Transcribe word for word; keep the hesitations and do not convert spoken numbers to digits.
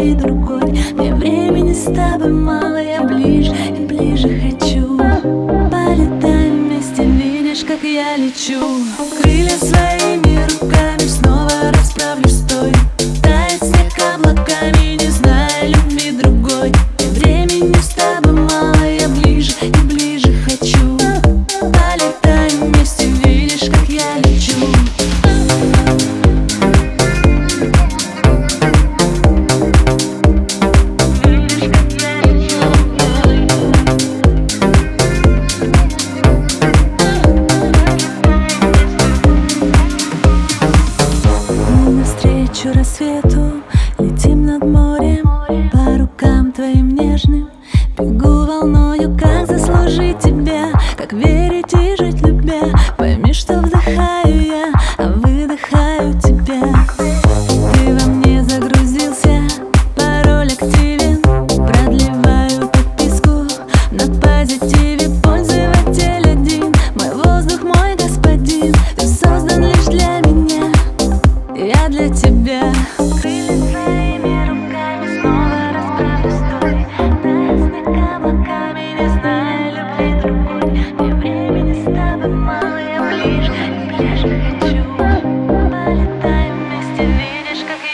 любви другой. Мне времени с тобой мало, я ближе и ближе хочу. Полетаем вместе, видишь, как я лечу. Крылья своими руками снова расправлю, стой. Тает снег облаками, не зная любви другой. Мне времени с тобой мало, я ближе и ближе хочу. Полетаем вместе, видишь, как я лечу. Навстречу рассвету летим над морем, по рукам твоим нежным бегу волною. Как заслужить тебя, как верить и жить любя. Пойми, что вдыхаю я, а выдыхаю тебя. Ты во мне загрузился, пароль активен. Продлеваю подписку на позитиве. Пользователь один, мой воздух, мой господин. Ты создан лишь для меня, я для тебя. Крылья своими руками снова расправлю, стой. Тает снег облаками, не зная любви другой. Мне времени с тобой мало, я ближе и ближе хочу. Полетаем вместе, видишь, как я